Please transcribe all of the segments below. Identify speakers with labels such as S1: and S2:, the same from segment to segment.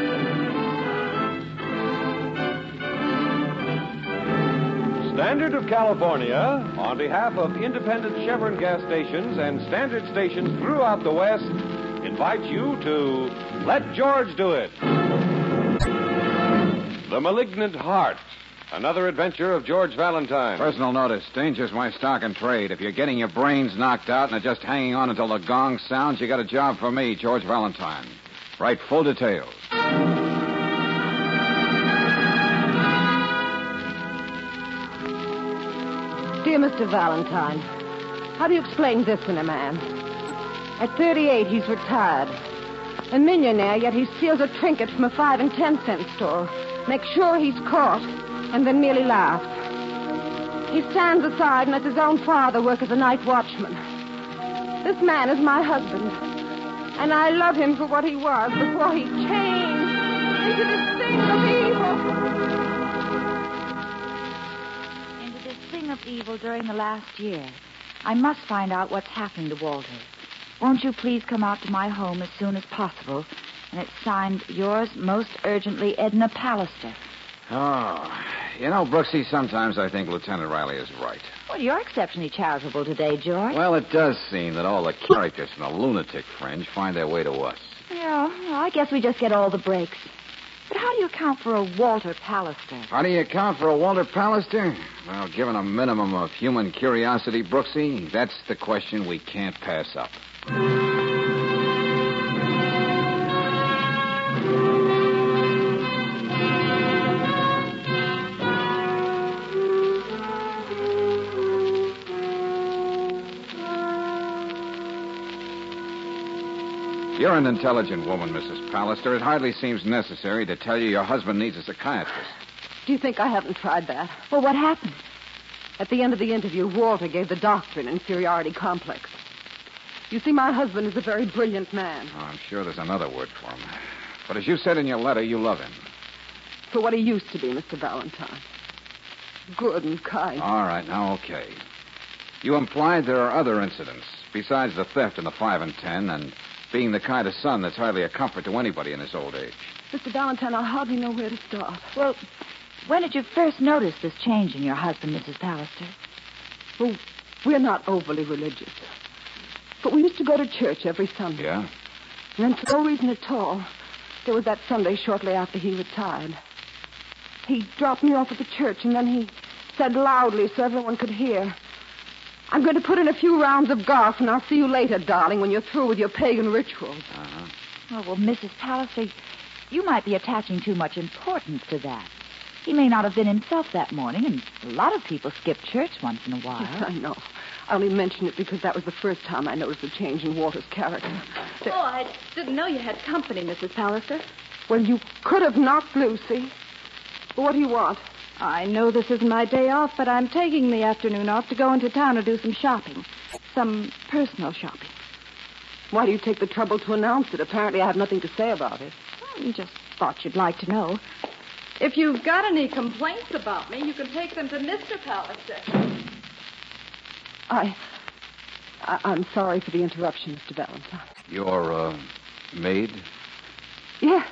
S1: Standard of California, on behalf of independent Chevron gas stations and standard stations throughout the West, invites you to Let George Do It. The Malignant Heart, another adventure of George Valentine.
S2: Personal notice, danger's my stock and trade. If you're getting your brains knocked out and are just hanging on until the gong sounds, you got a job for me, George Valentine. Write full details.
S3: Dear Mr. Valentine, how do you explain this in a man? At 38, he's retired. A millionaire, yet he steals a trinket from a 5 and 10 cent store, makes sure he's caught, and then merely laughs. He stands aside and lets his own father work as a night watchman. This man is my husband, and I love him for what he was before he changed into this thing of evil.
S4: Of evil during the last year. I must find out what's happening to Walter. Won't you please come out to my home as soon as possible? And it's signed, yours most urgently, Edna Pallister.
S2: Oh, you know, Brooksy, sometimes I think Lieutenant Riley is right.
S4: Well, you're exceptionally charitable today, George.
S2: Well, it does seem that all the characters from the lunatic fringe find their way to us.
S4: Yeah, well, I guess we just get all the breaks. But how do you account for a Walter Pallister?
S2: How do you account for a Walter Pallister? Well, given a minimum of human curiosity, Brooksy, that's the question we can't pass up. You're an intelligent woman, Mrs. Pallister. It hardly seems necessary to tell you your husband needs a psychiatrist.
S3: Do you think I haven't tried that?
S4: Well, what happened?
S3: At the end of the interview, Walter gave the doctor an inferiority complex. You see, my husband is a very brilliant man.
S2: Oh, I'm sure there's another word for him. But as you said in your letter, you love him.
S3: For what he used to be, Mr. Valentine. Good and kind.
S2: All right, now, okay. You implied there are other incidents, besides the theft in the 5 and 10, and being the kind of son that's hardly a comfort to anybody in his old age.
S3: Mr. Valentine, I hardly know where to start.
S4: Well, when did you first notice this change in your husband, Mrs. Pallister?
S3: Well, we're not overly religious. But we used to go to church every Sunday.
S2: Yeah?
S3: And then for no reason at all, there was that Sunday shortly after he retired. He dropped me off at the church, and then he said loudly so everyone could hear, "I'm going to put in a few rounds of golf, and I'll see you later, darling, when you're through with your pagan rituals."
S2: Uh-huh.
S4: Oh, well, Mrs. Pallister, you might be attaching too much importance to that. He may not have been himself that morning, and a lot of people skip church once in a while.
S3: Yes, I know. I only mention it because that was the first time I noticed a change in Walter's character.
S5: Oh, I didn't know you had company, Mrs. Pallister.
S3: Well, you could have knocked Lucy. What do you want?
S5: I know this isn't my day off, but I'm taking the afternoon off to go into town to do some shopping. Some personal shopping.
S3: Why do you take the trouble to announce it? Apparently I have nothing to say about it.
S5: I just thought you'd like to know. If you've got any complaints about me, you can take them to Mr. Pallister.
S3: I'm sorry for the interruption, Mr. Valentine.
S2: Your, maid?
S3: Yeah.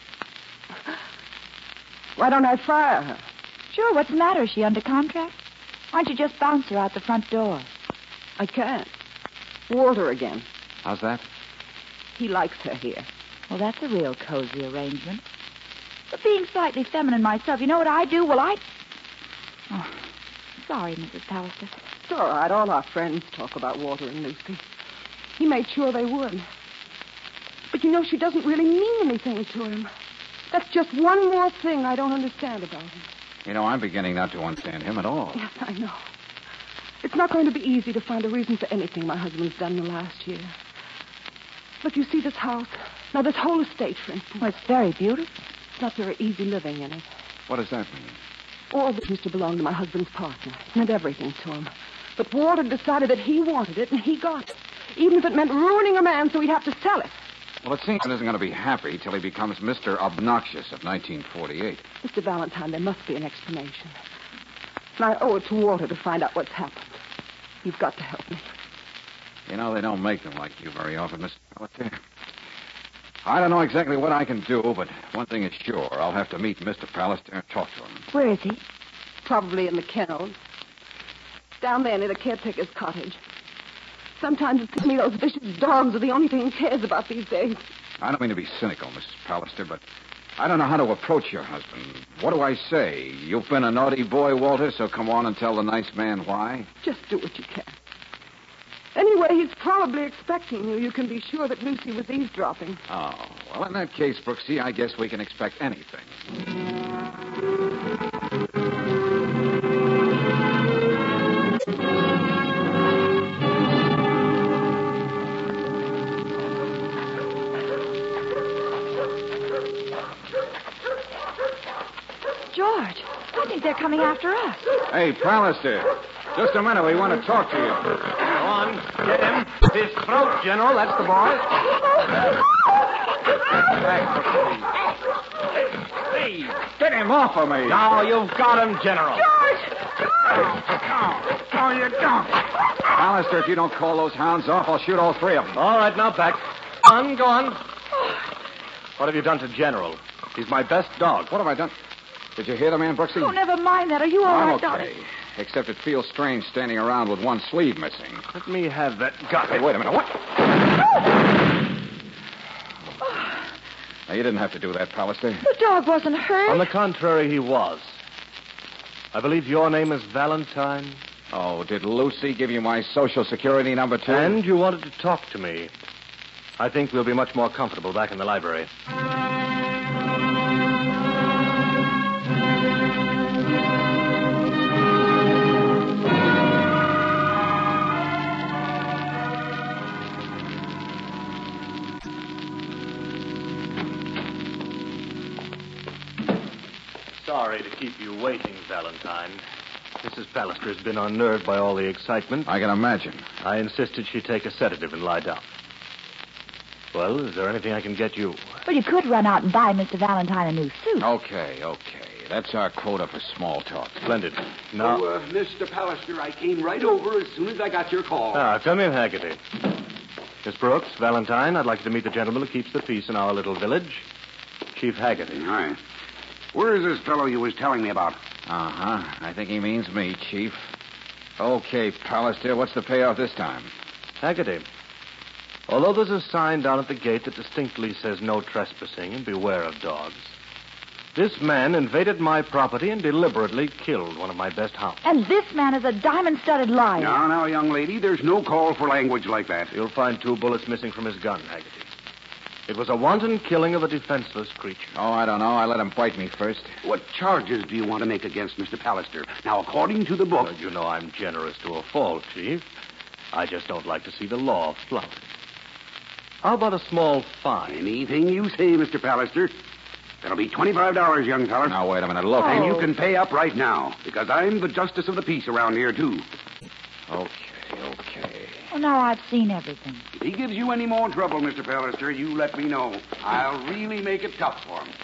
S3: Why don't I fire her?
S4: Sure, what's the matter? Is she under contract? Why don't you just bounce her out the front door?
S3: I can't. Walter again.
S2: How's that?
S3: He likes her here.
S4: Well, that's a real cozy arrangement. But being slightly feminine myself, you know what I do? Well, Oh, sorry, Mrs. Pallister.
S3: It's all right. All our friends talk about Walter and Lucy. He made sure they would. But you know, she doesn't really mean anything to him. That's just one more thing I don't understand about him.
S2: You know, I'm beginning not to understand him at all.
S3: Yes, I know. It's not going to be easy to find a reason for anything my husband's done in the last year. Look, you see this house? Now, this whole estate, for instance.
S4: Well, it's very beautiful.
S3: It's not very easy living in it.
S2: What does that mean?
S3: All this used to belong to my husband's partner. It meant everything to him. But Walter decided that he wanted it, and he got it. Even if it meant ruining a man so he'd have to sell it.
S2: Well, it seems he isn't going to be happy till he becomes Mr. Obnoxious of 1948.
S3: Mr. Valentine, there must be an explanation. And I owe it to Walter to find out what's happened. You've got to help me.
S2: You know, they don't make them like you very often, Mr. Pallister. I don't know exactly what I can do, but one thing is sure. I'll have to meet Mr. Pallister and talk to him.
S4: Where is he?
S3: Probably in the kennels. Down there near the caretaker's cottage. Sometimes it seems to me those vicious dogs are the only thing he cares about these days.
S2: I don't mean to be cynical, Mrs. Pallister, but I don't know how to approach your husband. What do I say? You've been a naughty boy, Walter, so come on and tell the nice man why.
S3: Just do what you can. Anyway, he's probably expecting you. You can be sure that Lucy was eavesdropping.
S2: Oh, well, in that case, Brooksy, I guess we can expect anything.
S4: George, I think they're coming after us.
S2: Hey, Pallister, just a minute. We want to talk to you.
S1: Go on, get him. His throat, General. That's the boy.
S2: Hey, get him off of me.
S1: Now you've got him, General.
S2: No, you don't. Pallister, if you don't call those hounds off, I'll shoot all three of them.
S1: All right, now back. Go on. What have you done to General? He's my best dog.
S2: What have I done? Did you hear the man, Brooksy?
S4: Oh, never mind that. Are you all
S2: I'm
S4: right,
S2: okay.
S4: darling?
S2: Except it feels strange standing around with one sleeve missing.
S1: Let me have that gun.
S2: Hey, wait a minute. What? Now, you didn't have to do that, Pallister.
S4: The dog wasn't hurt.
S1: On the contrary, he was. I believe your name is Valentine.
S2: Oh, did Lucy give you my Social Security number, too?
S1: And you wanted to talk to me. I think we'll be much more comfortable back in the library. Sorry to keep you waiting, Valentine. Mrs. Pallister has been unnerved by all the excitement.
S2: I can imagine.
S1: I insisted she take a sedative and lie down. Well, is there anything I can get you?
S4: Well, you could run out and buy Mr. Valentine a new suit.
S2: Okay. That's our quota for small talk.
S1: Splendid. Now...
S6: Mr. Pallister, I came right over as soon as I got your call.
S1: Come in, Haggerty. Miss Brooks, Valentine, I'd like you to meet the gentleman who keeps the peace in our little village, Chief Haggerty.
S6: Hi. Where is this fellow you was telling me about?
S2: Uh-huh. I think he means me, Chief. Okay, Pallister, what's the payoff this time?
S1: Haggerty, although there's a sign down at the gate that distinctly says no trespassing and beware of dogs, this man invaded my property and deliberately killed one of my best hounds.
S4: And this man is a diamond-studded liar.
S6: Now, young lady, there's no call for language like that.
S1: You'll find 2 bullets missing from his gun, Haggerty. It was a wanton killing of a defenseless creature.
S2: Oh, I don't know. I let him bite me first.
S6: What charges do you want to make against Mr. Pallister? Now, according to the book...
S1: Well, you know I'm generous to a fault, Chief. I just don't like to see the law flouted. How about a small fine?
S6: Anything you say, Mr. Pallister. That'll be $25, young feller.
S2: Now, wait a minute. Look.
S6: And you can pay up right now, because I'm the justice of the peace around here, too.
S2: Okay.
S4: Well, now I've seen everything.
S6: If he gives you any more trouble, Mr. Pallister, you let me know. I'll really make it tough for him.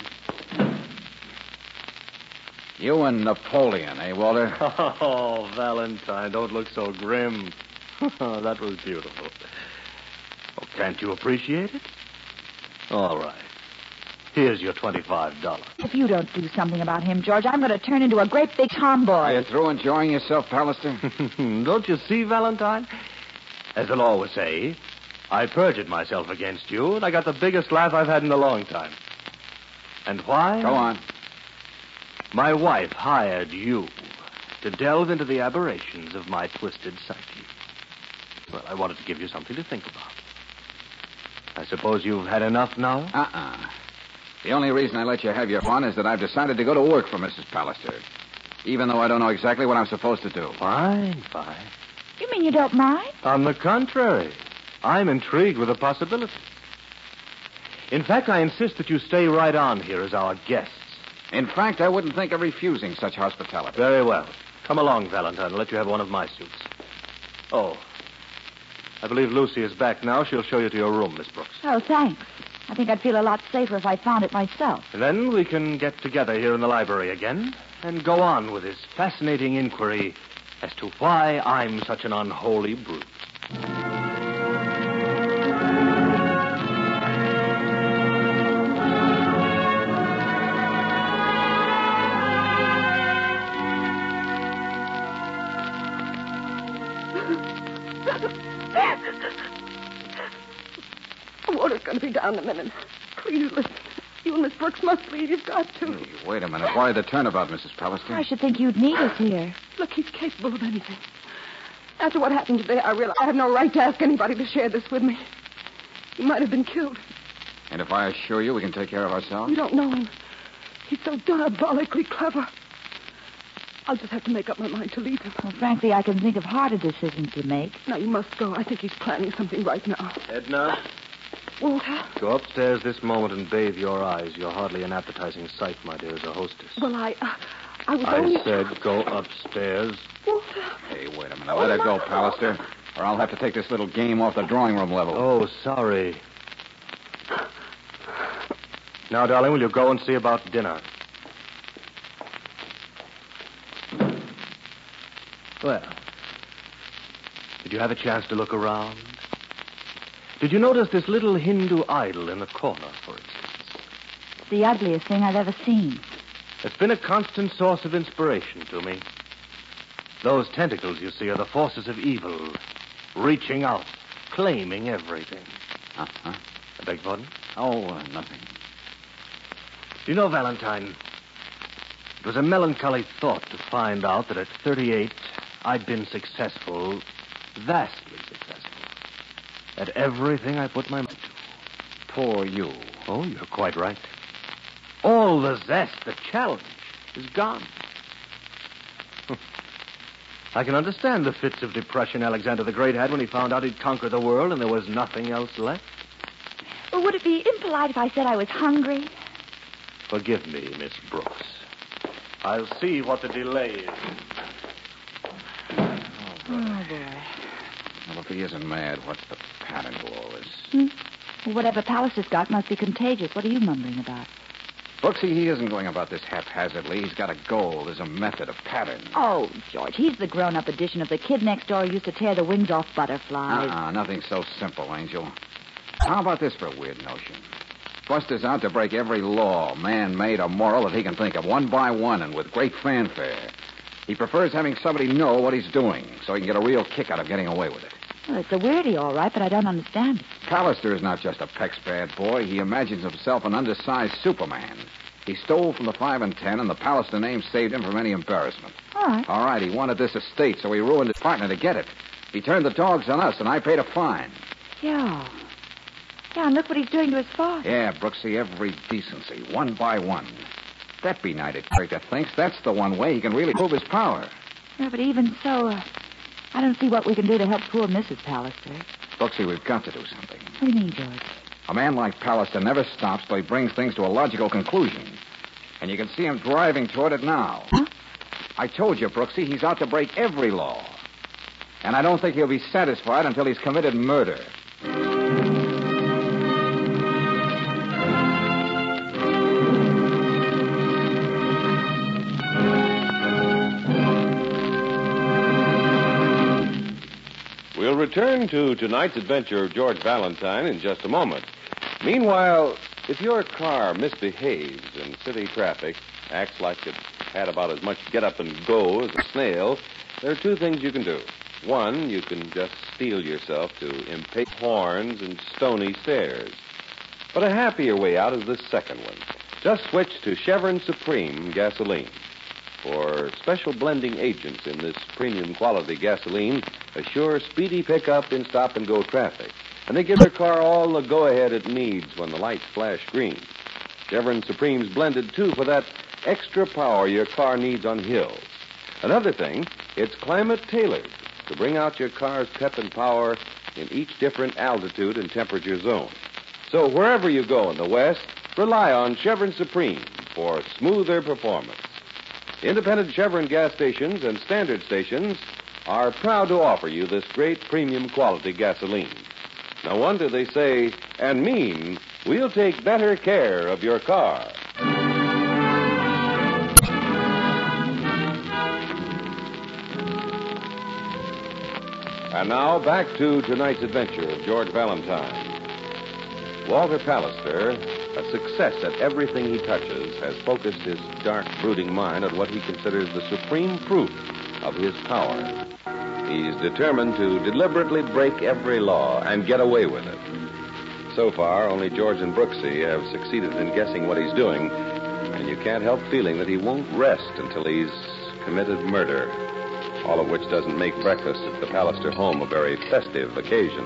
S2: You and Napoleon, eh, Walter?
S1: Oh, Valentine, don't look so grim. That was beautiful. Oh, can't you appreciate it? All right. Here's your $25.
S4: If you don't do something about him, George, I'm going to turn into a great big tomboy.
S2: Are you through enjoying yourself, Pallister?
S1: Don't you see, Valentine? As the law would say, I perjured myself against you, and I got the biggest laugh I've had in a long time. And why?
S2: Go on.
S1: My wife hired you to delve into the aberrations of my twisted psyche. Well, I wanted to give you something to think about. I suppose you've had enough now?
S2: The only reason I let you have your fun is that I've decided to go to work for Mrs. Pallister, even though I don't know exactly what I'm supposed to do.
S1: Fine.
S4: You mean you don't mind?
S1: On the contrary, I'm intrigued with the possibility. In fact, I insist that you stay right on here as our guests.
S2: In fact, I wouldn't think of refusing such hospitality.
S1: Very well. Come along, Valentine. I'll let you have one of my suits. Oh, I believe Lucy is back now. She'll show you to your room, Miss Brooks.
S4: Oh, thanks. I think I'd feel a lot safer if I found it myself.
S1: Then we can get together here in the library again and go on with this fascinating inquiry as to why I'm such an unholy brute.
S3: down a minute. Please listen. You and Miss Brooks must leave. You've got to.
S2: Hey, wait a minute. Why the turnabout, Mrs. Pallister?
S4: I should think you'd need us here.
S3: Look, he's capable of anything. After what happened today, I realize I have no right to ask anybody to share this with me. He might have been killed.
S2: And if I assure you we can take care of ourselves?
S3: You don't know him. He's so diabolically clever. I'll just have to make up my mind to leave him.
S4: Well, frankly, I can think of harder decisions to make.
S3: Now, you must go. I think he's planning something right now.
S1: Edna,
S3: Walter?
S1: go upstairs this moment and bathe your eyes. You're hardly an appetizing sight, my dear, as a hostess.
S3: Well, I was only...
S1: I said go upstairs.
S3: Walter.
S2: Hey, wait a minute. Let her go, Pallister, or I'll have to take this little game off the drawing room level.
S1: Oh, sorry. Now, darling, will you go and see about dinner? Well, did you have a chance to look around? Did you notice this little Hindu idol in the corner, for instance?
S4: It's the ugliest thing I've ever seen.
S1: It's been a constant source of inspiration to me. Those tentacles, you see, are the forces of evil, reaching out, claiming everything.
S2: Uh-huh.
S1: I beg pardon?
S2: Oh, nothing.
S1: Do you know, Valentine, it was a melancholy thought to find out that at 38, I'd been successful, vastly successful, at everything I put my mind to.
S2: Poor you.
S1: Oh, you're quite right. All the zest, the challenge, is gone. I can understand the fits of depression Alexander the Great had when he found out he'd conquered the world and there was nothing else left.
S4: Well, would it be impolite if I said I was hungry?
S1: Forgive me, Miss Brooks. I'll see what the delay is.
S4: Oh, boy.
S2: Well, if he isn't mad, what's the pattern to all this?
S4: Well, whatever Pallister's got must be contagious. What are you mumbling about?
S2: Brooksy, he isn't going about this haphazardly. He's got a goal. There's a method, a pattern.
S4: Oh, George, he's the grown-up edition of the kid next door who used to tear the wings off butterflies.
S2: Nothing so simple, Angel. How about this for a weird notion? Buster's out to break every law, man-made or moral, that he can think of, one by one and with great fanfare. He prefers having somebody know what he's doing, so he can get a real kick out of getting away with it.
S4: Well, it's a weirdie, all right, but I don't understand it.
S2: Pallister is not just a Peck's bad boy. He imagines himself an undersized Superman. He stole from the 5 and 10, and the Pallister name saved him from any embarrassment.
S4: All right.
S2: All right, he wanted this estate, so he ruined his partner to get it. He turned the dogs on us, and I paid a fine.
S4: Yeah. Yeah, and look what he's doing to his father.
S2: Yeah, Brooksy, every decency, one by one. That benighted character thinks that's the one way he can really prove his power.
S4: Yeah, but even so, I don't see what we can do to help poor Mrs. Pallister.
S2: Brooksy, we've got to do something.
S4: What do you mean, George?
S2: A man like Pallister never stops till he brings things to a logical conclusion. And you can see him driving toward it now.
S4: Huh?
S2: I told you, Brooksy, he's out to break every law. And I don't think he'll be satisfied until he's committed murder.
S7: We'll return to tonight's adventure of George Valentine in just a moment. Meanwhile, if your car misbehaves in city traffic, acts like it had about as much get up and go as a snail, there are two things you can do. One, you can just steel yourself to impatient horns and stony stares. But a happier way out is the second one. Just switch to Chevron Supreme gasoline. For special blending agents in this premium quality gasoline assure speedy pickup in stop-and-go traffic. And they give your car all the go-ahead it needs when the lights flash green. Chevron Supreme's blended, too, for that extra power your car needs on hills. Another thing, it's climate-tailored to bring out your car's pep and power in each different altitude and temperature zone. So wherever you go in the West, rely on Chevron Supreme for smoother performance. Independent Chevron gas stations and standard stations are proud to offer you this great premium quality gasoline. No wonder they say and mean, we'll take better care of your car. And now back to tonight's adventure of George Valentine. Walter Pallister, a success at everything he touches, has focused his dark, brooding mind on what he considers the supreme proof of his power. He's determined to deliberately break every law and get away with it. So far, only George and Brooksy have succeeded in guessing what he's doing, and you can't help feeling that he won't rest until he's committed murder. All of which doesn't make breakfast at the Pallister home a very festive occasion.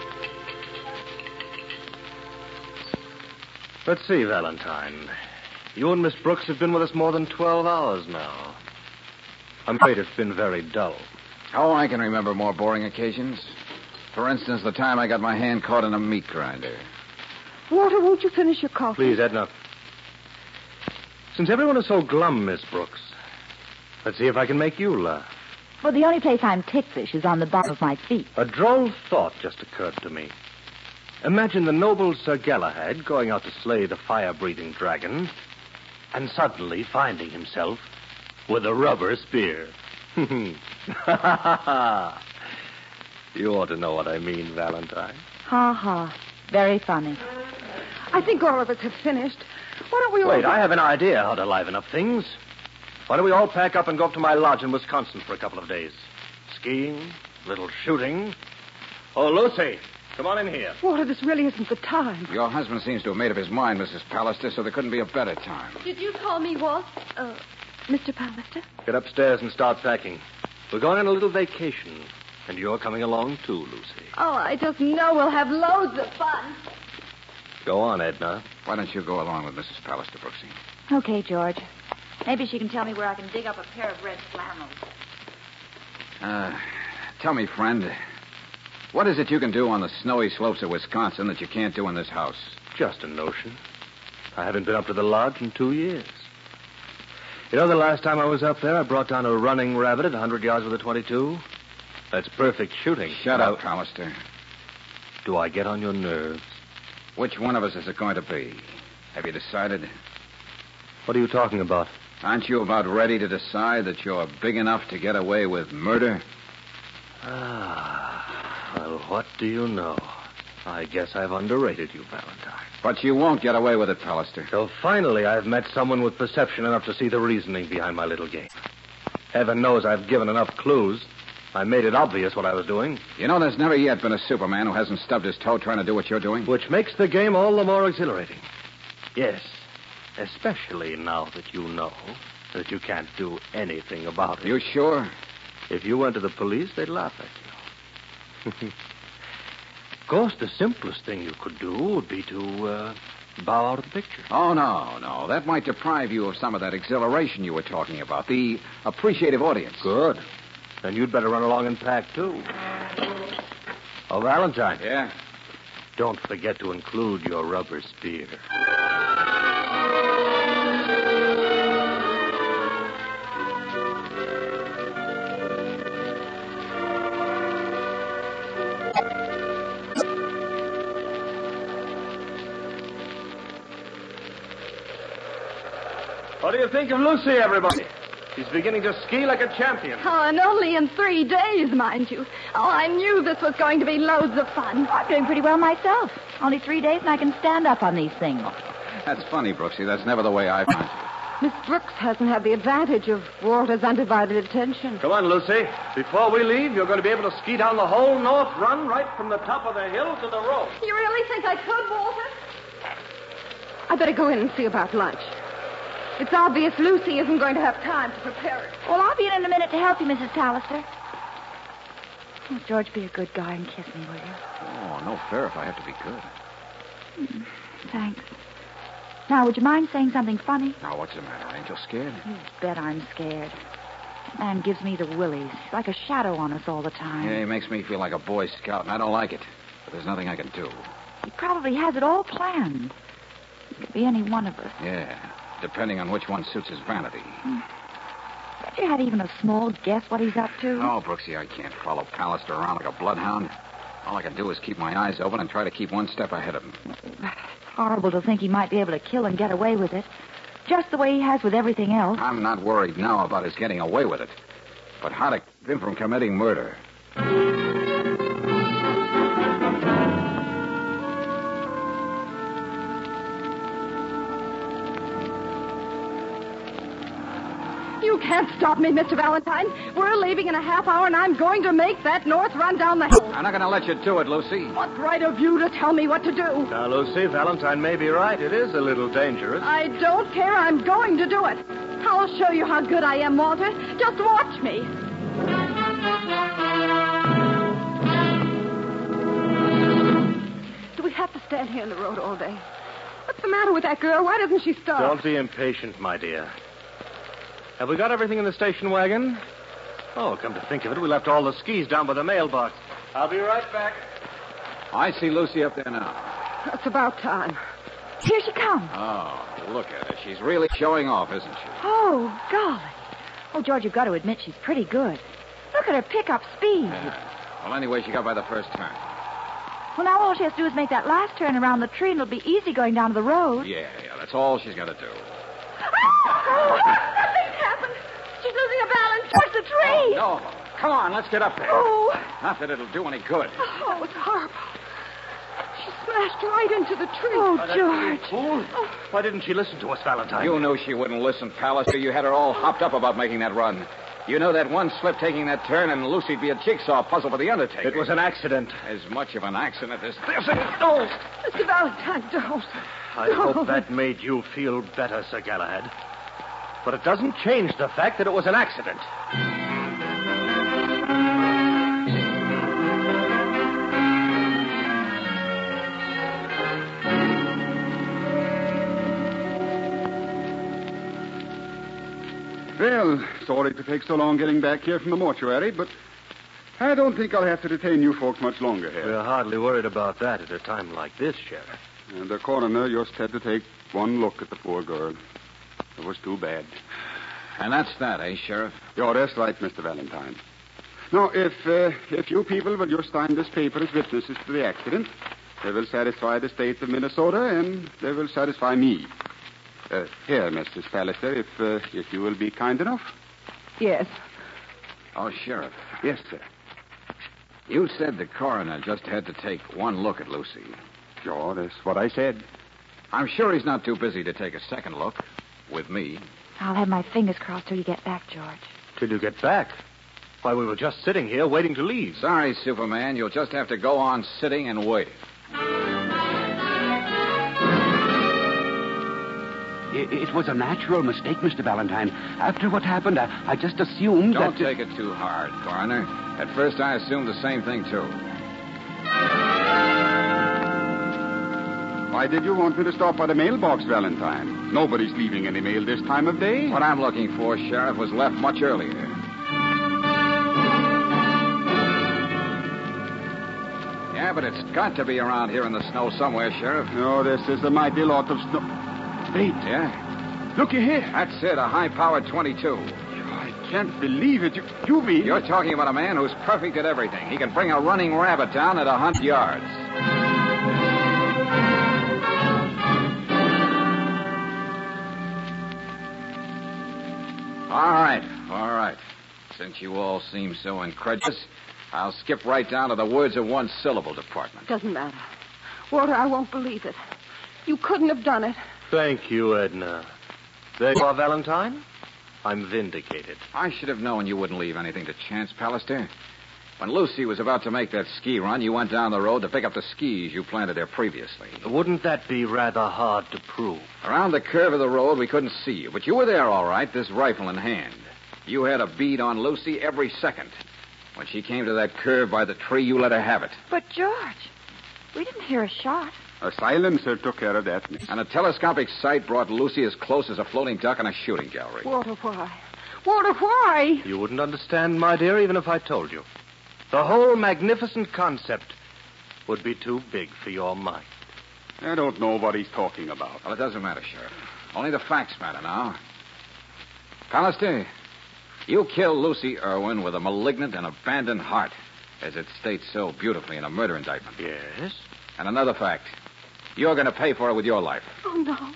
S1: Let's see, Valentine. You and Miss Brooks have been with us more than 12 hours now. I'm afraid it's been very dull.
S2: Oh, I can remember more boring occasions. For instance, the time I got my hand caught in a meat grinder.
S3: Walter, won't you finish your coffee?
S1: Please, Edna. Since everyone is so glum, Miss Brooks, let's see if I can make you laugh.
S4: Well, the only place I'm ticklish is on the bottom of my feet.
S1: A droll thought just occurred to me. Imagine the noble Sir Galahad going out to slay the fire-breathing dragon and suddenly finding himself with a rubber spear. You ought to know what I mean, Valentine.
S4: Ha ha. Very funny.
S3: I think all of us have finished. Why don't we all...
S1: Wait, I have an idea how to liven up things. Why don't we all pack up and go up to my lodge in Wisconsin for a couple of days? Skiing, little shooting. Oh, Lucy, come on in here.
S3: Walter, this really isn't the time.
S2: Your husband seems to have made up his mind, Mrs. Pallister, so there couldn't be a better time.
S5: Did you call me, Walt? Mr. Pallister?
S1: Get upstairs and start packing. We're going on a little vacation, and you're coming along too, Lucy.
S5: Oh, I just know we'll have loads of fun.
S1: Go on, Edna.
S2: Why don't you go along with Mrs. Pallister, Brooksy?
S4: Okay, George. Maybe she can tell me where I can dig up a pair of red flannels.
S2: Tell me, friend, what is it you can do on the snowy slopes of Wisconsin that you can't do in this house?
S1: Just a notion. I haven't been up to the lodge in 2 years. You know, the last time I was up there, I brought down a running rabbit at 100 yards with a .22. That's perfect shooting.
S2: Shut up, Pallister.
S1: Do I get on your nerves?
S2: Which one of us is it going to be? Have you decided?
S1: What are you talking about?
S2: Aren't you about ready to decide that you're big enough to get away with murder?
S1: Well, what do you know? I guess I've underrated you, Valentine.
S2: But you won't get away with it, Pallister.
S1: So finally, I've met someone with perception enough to see the reasoning behind my little game. Heaven knows I've given enough clues. I made it obvious what I was doing.
S2: You know, there's never yet been a Superman who hasn't stubbed his toe trying to do what you're doing.
S1: Which makes the game all the more exhilarating. Yes, especially now that you know that you can't do anything about it.
S2: You sure?
S1: If you went to the police, they'd laugh at you. Of course, the simplest thing you could do would be to bow out of the picture.
S2: Oh, no. That might deprive you of some of that exhilaration you were talking about, the appreciative audience.
S1: Good. Then you'd better run along and pack, too. Oh, Valentine.
S2: Yeah?
S1: Don't forget to include your rubber spear. What do you think of Lucy, everybody? She's beginning to ski like a champion.
S5: Oh, and only in 3 days, mind you. Oh, I knew this was going to be loads of fun.
S4: I'm doing pretty well myself. Only 3 days and I can stand up on these things.
S2: That's funny, Brooksy. That's never the way I find it.
S3: Miss Brooks hasn't had the advantage of Walter's undivided attention.
S1: Come on, Lucy. Before we leave, you're going to be able to ski down the whole north run right from the top of the hill to the road.
S5: You really think I could, Walter?
S3: I better go in and see about lunch. It's obvious Lucy isn't going to have time to prepare it.
S4: Well, I'll be in a minute to help you, Mrs. Pallister. Oh, George, be a good guy and kiss me, will you?
S2: Oh, no fair if I have to be good.
S4: Thanks. Now, would you mind saying something funny?
S2: Now, what's the matter? Angel scared?
S4: You bet I'm scared. That man gives me the willies. He's like a shadow on us all the time.
S2: Yeah, he makes me feel like a Boy Scout, and I don't like it. But there's nothing I can do.
S4: He probably has it all planned. It could be any one of us.
S2: Yeah, depending on which one suits his vanity.
S4: Bet you had even a small guess what he's up to?
S2: Oh, Brooksy, I can't follow Pallister around like a bloodhound. All I can do is keep my eyes open and try to keep one step ahead of him.
S4: It's horrible to think he might be able to kill and get away with it. Just the way he has with everything else.
S2: I'm not worried now about his getting away with it. But how to keep him from committing murder.
S3: You can't stop me, Mr. Valentine. We're leaving in a half hour, and I'm going to make that north run down the hill.
S2: I'm not going to let you do it, Lucy.
S3: What right have you to tell me what to do?
S1: Now, Lucy, Valentine may be right. It is a little dangerous.
S3: I don't care. I'm going to do it. I'll show you how good I am, Walter. Just watch me. Do we have to stand here in the road all day? What's the matter with that girl? Why doesn't she stop?
S1: Don't be impatient, my dear. Have we got everything in the station wagon? Oh, come to think of it, we left all the skis down by the mailbox. I'll be right back.
S2: I see Lucy up there now.
S3: It's about time.
S4: Here she comes.
S2: Oh, look at her. She's really showing off, isn't she?
S4: Oh, golly. Oh, George, you've got to admit she's pretty good. Look at her pick-up speed.
S2: Yeah. Well, anyway, she got by the first turn.
S4: Well, now all she has to do is make that last turn around the tree, and it'll be easy going down to the road.
S2: Yeah, that's all she's got to do.
S3: Oh, nothing's happened. She's losing her balance towards the tree.
S2: Oh, no. Come on, let's get up there.
S3: Oh.
S2: Not that it'll do any good.
S3: Oh, it's horrible. She smashed right into the tree.
S4: Oh,
S1: That
S4: George.
S1: fool. Why didn't she listen to us, Valentine?
S2: You knew she wouldn't listen, Pallister. You had her all hopped up about making that run. You know that one slip taking that turn, and Lucy'd be a jigsaw puzzle for the undertaker.
S1: It was an accident.
S2: As much of an accident as this.
S3: Oh, Mr. Valentine, don't.
S1: I hope that made you feel better, Sir Galahad. But it doesn't change the fact that it was an accident.
S8: Well, sorry to take so long getting back here from the mortuary, but I don't think I'll have to detain you folks much longer here.
S1: We're hardly worried about that at a time like this, Sheriff.
S8: And the coroner just had to take one look at the poor girl. It was too bad.
S2: And that's that, eh, Sheriff?
S8: Yeah, that's right, Mr. Valentine. Now, if you people will just sign this paper as witnesses to the accident, they will satisfy the state of Minnesota, and they will satisfy me. Here, Mrs. Pallister, if you will be kind enough.
S3: Yes.
S2: Oh, Sheriff,
S8: Yes, sir.
S2: you said the coroner just had to take one look at Lucy.
S8: Sure, that's what I said.
S2: I'm sure he's not too busy to take a second look with me.
S4: I'll have my fingers crossed till you get back, George.
S1: Till you get back. Why, we were just sitting here waiting to leave.
S2: Sorry, Superman. You'll just have to go on sitting and wait.
S6: It was a natural mistake, Mr. Valentine. After what happened, I just assumed
S2: Don't
S6: that...
S2: take it too hard, Coroner. At first, I assumed the same thing, too.
S8: Why did you want me to stop by the mailbox, Valentine? Nobody's leaving any mail this time of day.
S2: What I'm looking for, Sheriff, was left much earlier. Yeah, but it's got to be around here in the snow somewhere, Sheriff.
S8: No, this is a mighty lot of snow. Wait,
S2: Yeah?
S8: looky here.
S2: That's it, a high-powered 22.
S8: I can't believe it. You mean...
S2: You're talking about a man who's perfect at everything. He can bring a running rabbit down at 100 yards. All right. Since you all seem so incredulous, I'll skip right down to the words of one syllable department.
S3: Doesn't matter. Walter, I won't believe it. You couldn't have done it.
S1: Thank you, Edna. There you are, Valentine. I'm vindicated.
S2: I should have known you wouldn't leave anything to chance, Pallister. When Lucy was about to make that ski run, you went down the road to pick up the skis you planted there previously.
S1: Wouldn't that be rather hard to prove?
S2: Around the curve of the road, we couldn't see you, but you were there all right, this rifle in hand. You had a bead on Lucy every second. When she came to that curve by the tree, you let her have it.
S4: But, George, we didn't hear a shot.
S8: A silencer took care of that, miss.
S2: And a telescopic sight brought Lucy as close as a floating duck in a shooting gallery.
S3: Walter, why? Walter, why?
S1: You wouldn't understand, my dear, even if I told you. The whole magnificent concept would be too big for your mind.
S8: I don't know what he's talking about.
S2: Well, it doesn't matter, Sheriff. Only the facts matter now. Pallister, you killed Lucy Irwin with a malignant and abandoned heart, as it states so beautifully in a murder indictment.
S1: Yes?
S2: And another fact. You're going to pay for it with your life.
S3: Oh, no.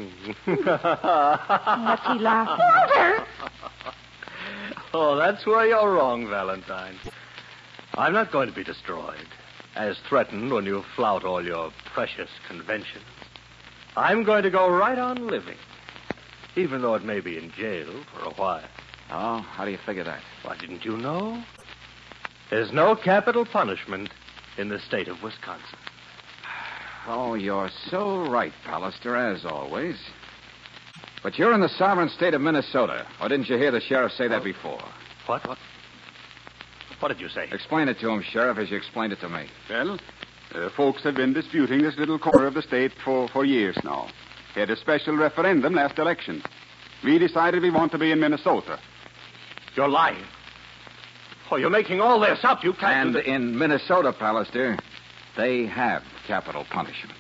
S4: What's he laughing
S3: Walter!
S1: Oh, that's where you're wrong, Valentine. I'm not going to be destroyed, as threatened when you flout all your precious conventions. I'm going to go right on living. even though it may be in jail for a while.
S2: Oh, how do you figure that?
S1: Why, didn't you know? There's no capital punishment in the state of Wisconsin.
S2: Oh, you're so right, Pallister, as always. But you're in the sovereign state of Minnesota. Or didn't you hear the sheriff say that before?
S1: What? What did you say?
S2: Explain it to him, Sheriff, as you explained it to me.
S8: Well, folks have been disputing this little corner of the state for years now. They had a special referendum last election. We decided we want to be in Minnesota.
S1: You're lying. Oh, you're making all this up. You can't...
S2: And in Minnesota, Pallister, they have capital punishment.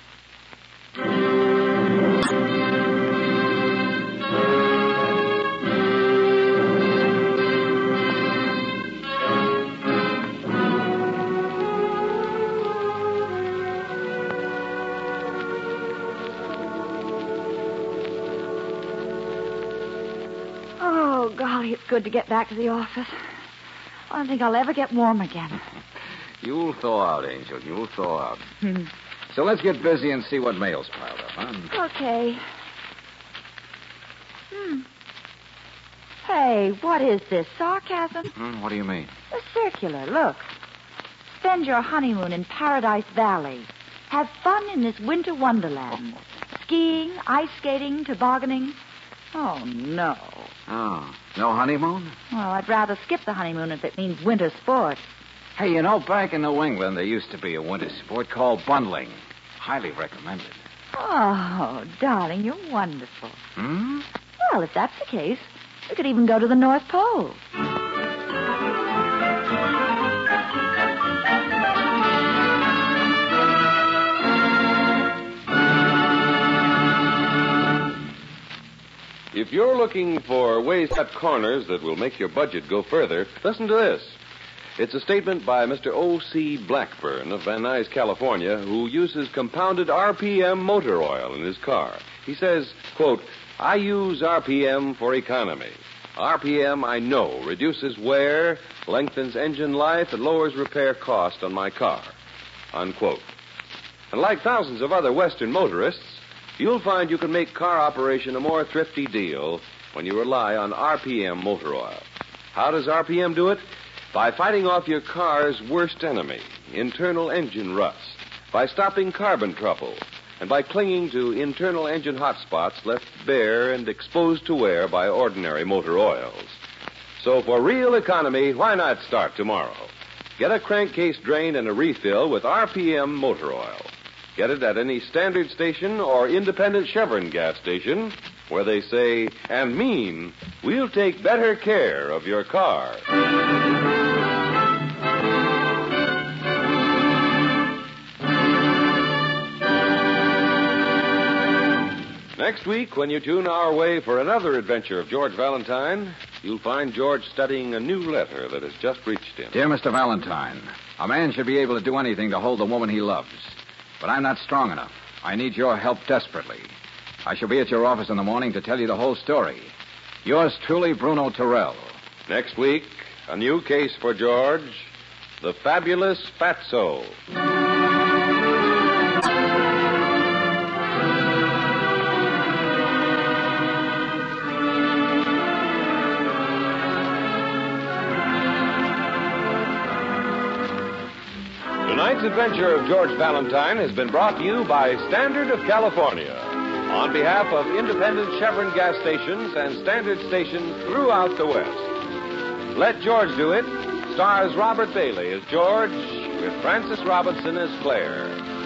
S4: Oh, golly, it's good to get back to the office. I don't think I'll ever get warm again.
S2: You'll thaw out, Angel. You'll thaw out. So let's get busy and see what mail's piled up, huh?
S4: Okay. Hey, what is this? Sarcasm?
S2: What do you mean?
S4: A circular, look. Spend your honeymoon in Paradise Valley. Have fun in this winter wonderland. Skiing, ice skating, tobogganing. Oh, no.
S2: Oh, no honeymoon?
S4: Well, I'd rather skip the honeymoon if it means winter sports.
S2: Hey, you know, back in New England, there used to be a winter sport called bundling. Highly recommended.
S4: Oh, darling, you're wonderful.
S2: Hmm?
S4: Well, if that's the case, we could even go to the North Pole.
S7: If you're looking for ways to cut corners that will make your budget go further, listen to this. It's a statement by Mr. O.C. Blackburn of Van Nuys, California, who uses compounded RPM motor oil in his car. He says, quote, I use RPM for economy. RPM, I know, reduces wear, lengthens engine life, and lowers repair cost on my car, unquote. And like thousands of other Western motorists, you'll find you can make car operation a more thrifty deal when you rely on RPM motor oil. How does RPM do it? By fighting off your car's worst enemy, internal engine rust, by stopping carbon trouble, and by clinging to internal engine hot spots left bare and exposed to wear by ordinary motor oils. So for real economy, why not start tomorrow? Get a crankcase drain and a refill with RPM motor oil. Get it at any standard station or independent Chevron gas station where they say and mean, we'll take better care of your car. Next week, when you tune our way for another adventure of George Valentine, you'll find George studying a new letter that has just reached him.
S2: Dear Mr. Valentine, a man should be able to do anything to hold the woman he loves. But I'm not strong enough. I need your help desperately. I shall be at your office in the morning to tell you the whole story. Yours truly, Bruno Terrell.
S7: Next week, a new case for George, the Fabulous Fatso. Tonight's adventure of George Valentine has been brought to you by Standard of California. On behalf of independent Chevron gas stations and standard stations throughout the West. Let George Do It stars Robert Bailey as George with Frances Robinson as Claire.